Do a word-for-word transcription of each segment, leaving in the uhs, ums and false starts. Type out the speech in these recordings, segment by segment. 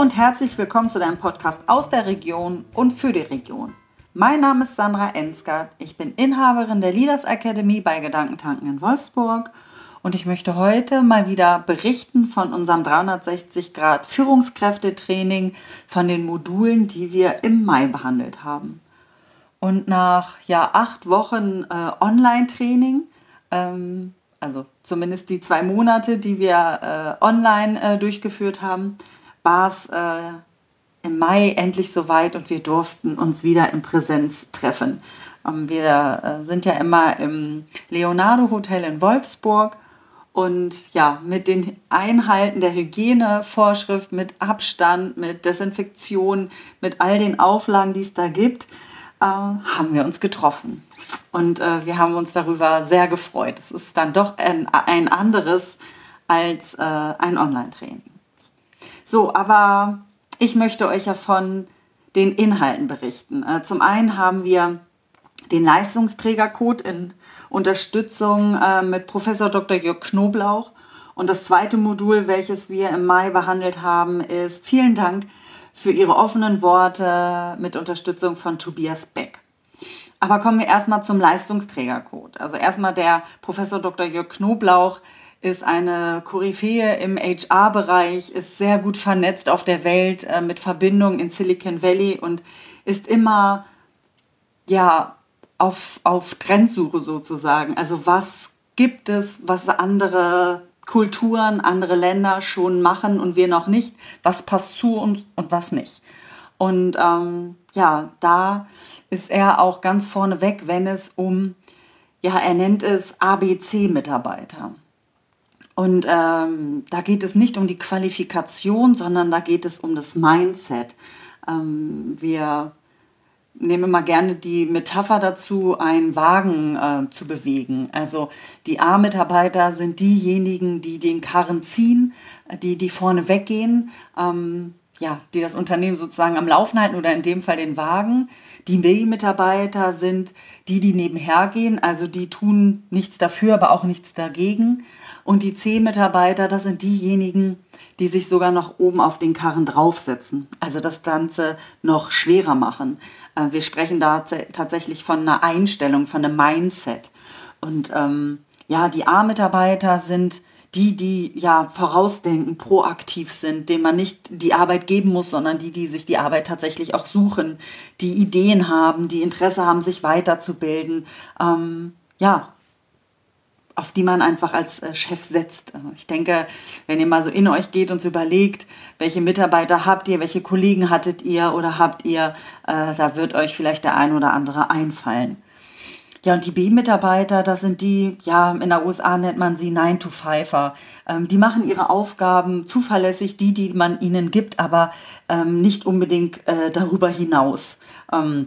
und herzlich willkommen zu deinem Podcast aus der Region und für die Region. Mein Name ist Sandra Ensgard, ich bin Inhaberin der Leaders Academy bei Gedankentanken in Wolfsburg und ich möchte heute mal wieder berichten von unserem dreihundertsechzig Grad Führungskräftetraining, von den Modulen, die wir im Mai behandelt haben. Und nach ja, acht Wochen äh, Online-Training, ähm, also zumindest die zwei Monate, die wir äh, online äh, durchgeführt haben, war es äh, im Mai endlich soweit und wir durften uns wieder in Präsenz treffen. Ähm, wir äh, sind ja immer im Leonardo Hotel in Wolfsburg und ja, mit den Einhalten der Hygienevorschrift, mit Abstand, mit Desinfektion, mit all den Auflagen, die es da gibt, äh, haben wir uns getroffen. Und äh, wir haben uns darüber sehr gefreut. Es ist dann doch ein, ein anderes als äh, ein Online-Training. So, aber ich möchte euch ja von den Inhalten berichten. Äh, zum einen haben wir den Leistungsträgercode in Unterstützung äh, mit Professor Doktor Jörg Knoblauch. Und das zweite Modul, welches wir im Mai behandelt haben, ist vielen Dank für Ihre offenen Worte mit Unterstützung von Tobias Beck. Aber kommen wir erstmal zum Leistungsträgercode. Also erstmal der Professor Doktor Jörg Knoblauch ist eine Koryphäe im H R-Bereich, ist sehr gut vernetzt auf der Welt äh, mit Verbindungen in Silicon Valley und ist immer ja, auf, auf Trendsuche sozusagen. Also was gibt es, was andere Kulturen, andere Länder schon machen und wir noch nicht? Was passt zu uns und was nicht? Und ähm, ja, da ist er auch ganz vorne weg, wenn es um, ja, er nennt es A B C-Mitarbeiter. Und ähm, da geht es nicht um die Qualifikation, sondern da geht es um das Mindset. Ähm, wir nehmen immer gerne die Metapher dazu, einen Wagen äh, zu bewegen. Also die A-Mitarbeiter sind diejenigen, die den Karren ziehen, die, die vorne weggehen, ähm, ja, die das Unternehmen sozusagen am Laufen halten oder in dem Fall den Wagen. Die B-Mitarbeiter sind die, die nebenher gehen, also die tun nichts dafür, aber auch nichts dagegen. Und die C-Mitarbeiter, das sind diejenigen, die sich sogar noch oben auf den Karren draufsetzen, also das Ganze noch schwerer machen. Wir sprechen da tatsächlich von einer Einstellung, von einem Mindset. Und ähm, ja, die A-Mitarbeiter sind die, die ja vorausdenken, proaktiv sind, denen man nicht die Arbeit geben muss, sondern die, die sich die Arbeit tatsächlich auch suchen, die Ideen haben, die Interesse haben, sich weiterzubilden. Ähm, ja, auf die man einfach als äh, Chef setzt. Ich denke, wenn ihr mal so in euch geht und so überlegt, welche Mitarbeiter habt ihr, welche Kollegen hattet ihr oder habt ihr, äh, da wird euch vielleicht der ein oder andere einfallen. Ja, und die B-Mitarbeiter, das sind die, ja, in der U S A nennt man sie nine to fiver. Ähm, die machen ihre Aufgaben zuverlässig, die, die man ihnen gibt, aber ähm, nicht unbedingt äh, darüber hinaus. Ähm,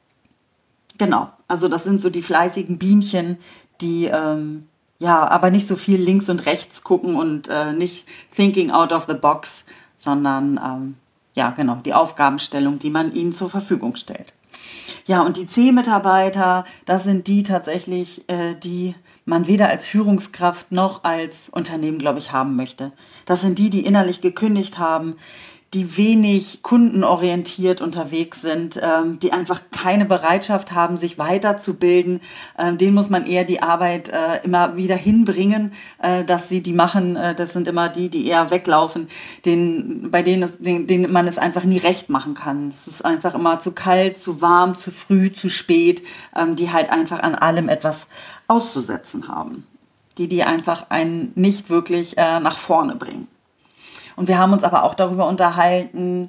genau, also das sind so die fleißigen Bienchen, die ähm, ja, aber nicht so viel links und rechts gucken und äh, nicht thinking out of the box, sondern ähm, ja, genau, die Aufgabenstellung, die man ihnen zur Verfügung stellt. Ja, und die C-Mitarbeiter, das sind die tatsächlich, äh, die man weder als Führungskraft noch als Unternehmen, glaube ich, haben möchte. Das sind die, die innerlich gekündigt haben, die wenig kundenorientiert unterwegs sind, ähm, die einfach keine Bereitschaft haben, sich weiterzubilden. Ähm, denen muss man eher die Arbeit äh, immer wieder hinbringen, äh, dass sie die machen. Äh, das sind immer die, die eher weglaufen, denen, bei denen, es, denen, denen man es einfach nie recht machen kann. Es ist einfach immer zu kalt, zu warm, zu früh, zu spät, ähm, die halt einfach an allem etwas auszusetzen haben. Die, die einfach einen nicht wirklich äh, nach vorne bringen. Und wir haben uns aber auch darüber unterhalten,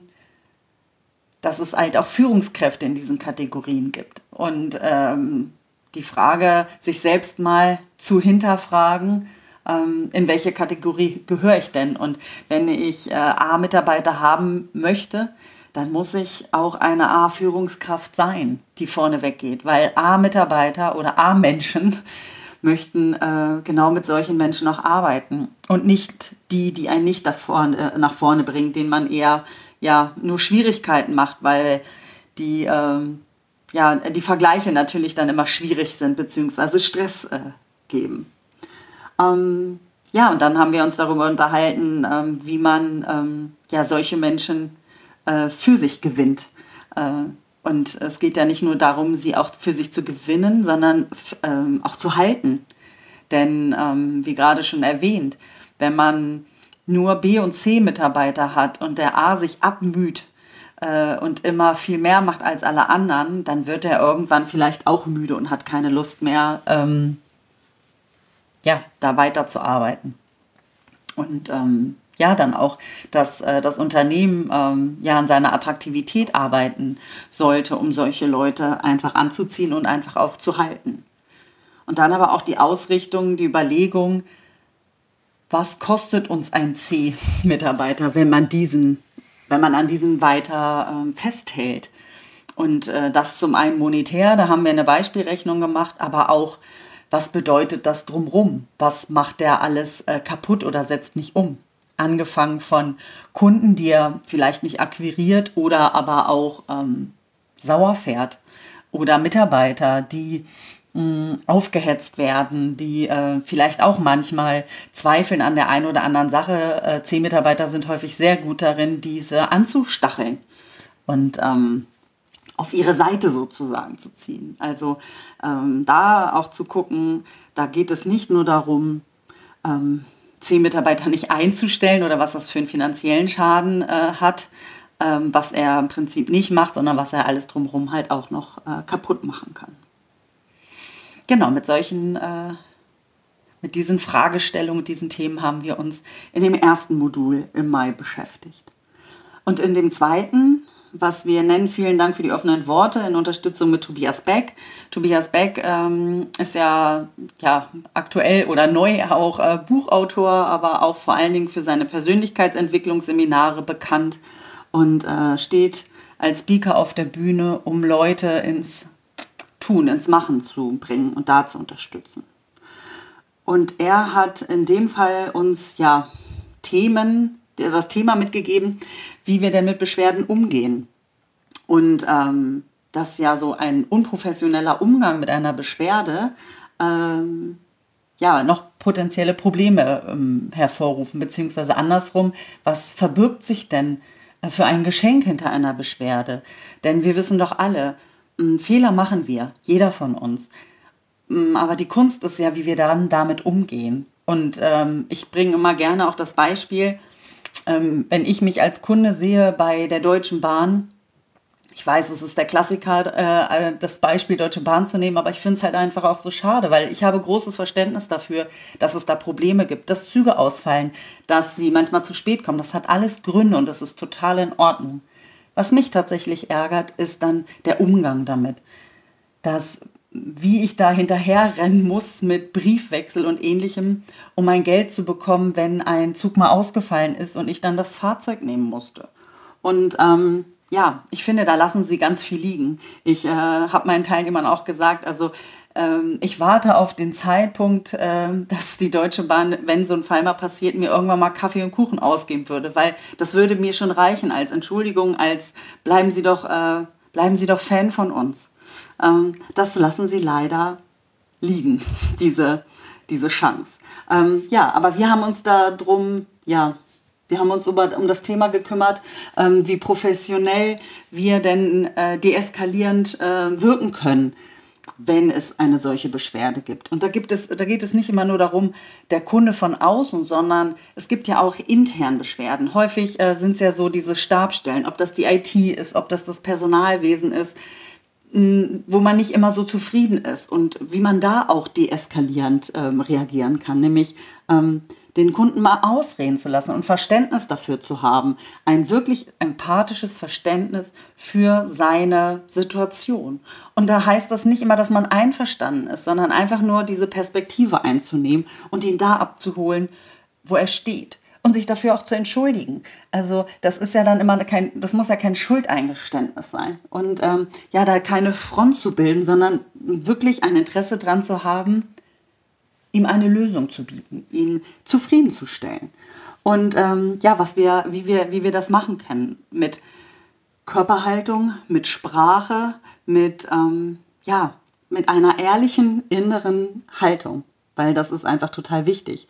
dass es halt auch Führungskräfte in diesen Kategorien gibt. Und ähm, die Frage, sich selbst mal zu hinterfragen, ähm, in welche Kategorie gehöre ich denn? Und wenn ich äh, A-Mitarbeiter haben möchte, dann muss ich auch eine A-Führungskraft sein, die vorne weggeht. Weil A-Mitarbeiter oder A-Menschen möchten äh, genau mit solchen Menschen auch arbeiten und nicht die, die einen nicht vorne, äh, nach vorne bringen, denen man eher ja, nur Schwierigkeiten macht, weil die, ähm, ja, die Vergleiche natürlich dann immer schwierig sind, beziehungsweise Stress äh, geben. Ähm, Ja, und dann haben wir uns darüber unterhalten, ähm, wie man ähm, ja, solche Menschen äh, für sich gewinnt. Äh, und es geht ja nicht nur darum, sie auch für sich zu gewinnen, sondern ähm, auch zu halten. Denn ähm, wie gerade schon erwähnt, wenn man nur B- und C-Mitarbeiter hat und der A sich abmüht äh, und immer viel mehr macht als alle anderen, dann wird er irgendwann vielleicht auch müde und hat keine Lust mehr, ähm, ja, da weiterzuarbeiten. Und ähm, ja, dann auch, dass äh, das Unternehmen ähm, ja an seiner Attraktivität arbeiten sollte, um solche Leute einfach anzuziehen und einfach auch zu halten. Und dann aber auch die Ausrichtung, die Überlegung, was kostet uns ein C-Mitarbeiter, wenn man diesen, wenn man an diesen weiter ähm, festhält. Und äh, das zum einen monetär, da haben wir eine Beispielrechnung gemacht, aber auch, was bedeutet das drumrum? Was macht der alles äh, kaputt oder setzt nicht um? Angefangen von Kunden, die er vielleicht nicht akquiriert oder aber auch ähm, sauer fährt. Oder Mitarbeiter, die mh, aufgehetzt werden, die äh, vielleicht auch manchmal zweifeln an der einen oder anderen Sache. Äh, C-Mitarbeiter sind häufig sehr gut darin, diese anzustacheln und ähm, auf ihre Seite sozusagen zu ziehen. Also ähm, da auch zu gucken, da geht es nicht nur darum, ähm, zehn Mitarbeiter nicht einzustellen oder was das für einen finanziellen Schaden äh, hat, ähm, was er im Prinzip nicht macht, sondern was er alles drumherum halt auch noch äh, kaputt machen kann. Genau, mit solchen, äh, mit diesen Fragestellungen, mit diesen Themen haben wir uns in dem ersten Modul im Mai beschäftigt. Und in dem zweiten, was wir nennen, vielen Dank für die offenen Worte, in Unterstützung mit Tobias Beck. Tobias Beck ähm, ist ja, ja aktuell oder neu auch äh, Buchautor, aber auch vor allen Dingen für seine Persönlichkeitsentwicklungsseminare bekannt und äh, steht als Speaker auf der Bühne, um Leute ins Tun, ins Machen zu bringen und da zu unterstützen. Und er hat in dem Fall uns ja Themen, das Thema mitgegeben, wie wir denn mit Beschwerden umgehen. Und ähm, dass ja so ein unprofessioneller Umgang mit einer Beschwerde ähm, ja noch potenzielle Probleme ähm, hervorrufen, beziehungsweise andersrum, was verbirgt sich denn äh, für ein Geschenk hinter einer Beschwerde? Denn wir wissen doch alle, äh, Fehler machen wir, jeder von uns. Aber die Kunst ist ja, wie wir dann damit umgehen. Und ähm, ich bringe immer gerne auch das Beispiel, ähm, wenn ich mich als Kunde sehe bei der Deutschen Bahn. Ich weiß, es ist der Klassiker, äh, das Beispiel Deutsche Bahn zu nehmen, aber ich finde es halt einfach auch so schade, weil ich habe großes Verständnis dafür, dass es da Probleme gibt, dass Züge ausfallen, dass sie manchmal zu spät kommen. Das hat alles Gründe und das ist total in Ordnung. Was mich tatsächlich ärgert, ist dann der Umgang damit. Dass wie ich da hinterherrennen muss mit Briefwechsel und Ähnlichem, um mein Geld zu bekommen, wenn ein Zug mal ausgefallen ist und ich dann das Fahrzeug nehmen musste. Und ähm, ja, ich finde, da lassen sie ganz viel liegen. Ich äh, habe meinen Teilnehmern auch gesagt, also ähm, ich warte auf den Zeitpunkt, äh, dass die Deutsche Bahn, wenn so ein Fall mal passiert, mir irgendwann mal Kaffee und Kuchen ausgeben würde, weil das würde mir schon reichen als Entschuldigung, als bleiben Sie doch, äh, bleiben Sie doch Fan von uns. Ähm, das lassen sie leider liegen, diese, diese Chance. Ähm, ja, aber wir haben uns da drum, ja, wir haben uns über, um das Thema gekümmert, ähm, wie professionell wir denn äh, deeskalierend äh, wirken können, wenn es eine solche Beschwerde gibt. Und da gibt es, da geht es nicht immer nur darum, der Kunde von außen, sondern es gibt ja auch intern Beschwerden. Häufig äh, sind es ja so diese Stabstellen, ob das die I T ist, ob das das Personalwesen ist, wo man nicht immer so zufrieden ist und wie man da auch deeskalierend ähm, reagieren kann, nämlich ähm, den Kunden mal ausreden zu lassen und Verständnis dafür zu haben, ein wirklich empathisches Verständnis für seine Situation. Und da heißt das nicht immer, dass man einverstanden ist, sondern einfach nur diese Perspektive einzunehmen und ihn da abzuholen, wo er steht. Und sich dafür auch zu entschuldigen. Also das ist ja dann immer kein, das muss ja kein Schuldeingeständnis sein. Und ähm, ja, da keine Front zu bilden, sondern wirklich ein Interesse dran zu haben, ihm eine Lösung zu bieten, ihn zufriedenzustellen. Und ähm, ja, was wir, wie wir, wie wir das machen können mit Körperhaltung, mit Sprache, mit ähm, ja, mit einer ehrlichen inneren Haltung, weil das ist einfach total wichtig.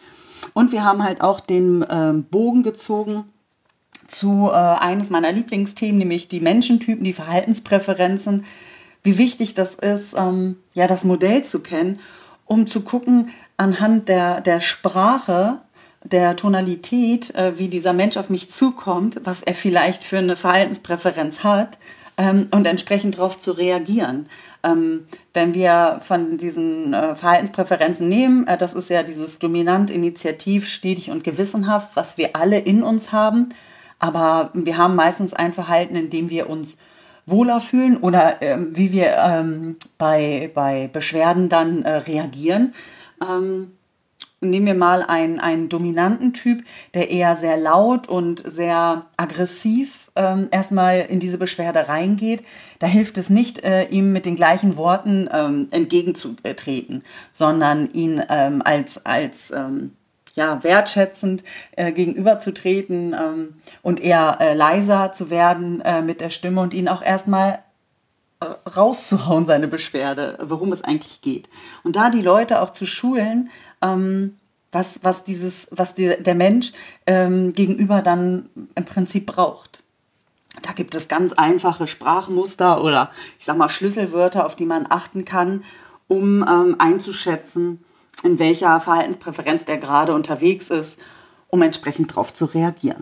Und wir haben halt auch den ähm, Bogen gezogen zu äh, eines meiner Lieblingsthemen, nämlich die Menschentypen, die Verhaltenspräferenzen. Wie wichtig das ist, ähm, ja, das Modell zu kennen, um zu gucken anhand der, der Sprache, der Tonalität, äh, wie dieser Mensch auf mich zukommt, was er vielleicht für eine Verhaltenspräferenz hat, ähm, und entsprechend darauf zu reagieren. Ähm, wenn wir von diesen äh, Verhaltenspräferenzen nehmen, äh, das ist ja dieses dominant, initiativ, stetig und gewissenhaft, was wir alle in uns haben, aber wir haben meistens ein Verhalten, in dem wir uns wohler fühlen oder ähm, wie wir ähm, bei, bei Beschwerden dann äh, reagieren. Ähm, Nehmen wir mal einen, einen dominanten Typ, der eher sehr laut und sehr aggressiv ähm, erstmal in diese Beschwerde reingeht. Da hilft es nicht, äh, ihm mit den gleichen Worten ähm, entgegenzutreten, sondern ihn ähm, als, als ähm, ja, wertschätzend äh, gegenüberzutreten ähm, und eher äh, leiser zu werden äh, mit der Stimme und ihn auch erstmal rauszuhauen, seine Beschwerde, worum es eigentlich geht. Und da die Leute auch zu schulen, ähm, was, was, dieses, was die, der Mensch ähm, gegenüber dann im Prinzip braucht. Da gibt es ganz einfache Sprachmuster oder ich sag mal Schlüsselwörter, auf die man achten kann, um ähm, einzuschätzen, in welcher Verhaltenspräferenz der gerade unterwegs ist, um entsprechend darauf zu reagieren.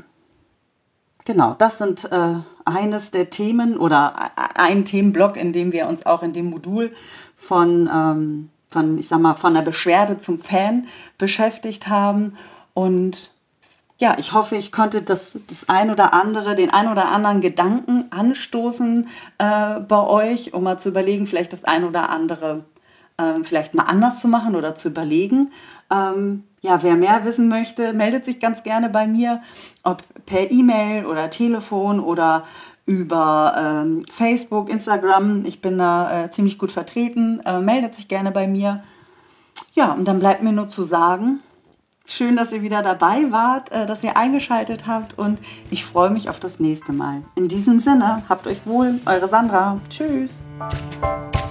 Genau, das sind äh, eines der Themen oder ein Themenblock, in dem wir uns auch in dem Modul von, ähm, von, ich sag mal, von der Beschwerde zum Fan beschäftigt haben. Und ja, ich hoffe, ich konnte das, das ein oder andere, den ein oder anderen Gedanken anstoßen äh, bei euch, um mal zu überlegen, vielleicht das ein oder andere äh, vielleicht mal anders zu machen oder zu überlegen. Ähm, Ja, wer mehr wissen möchte, meldet sich ganz gerne bei mir, ob per E-Mail oder Telefon oder über ähm, Facebook, Instagram. Ich bin da äh, ziemlich gut vertreten. Äh, meldet sich gerne bei mir. Ja, und dann bleibt mir nur zu sagen, schön, dass ihr wieder dabei wart, äh, dass ihr eingeschaltet habt und ich freue mich auf das nächste Mal. In diesem Sinne, habt euch wohl, eure Sandra. Tschüss.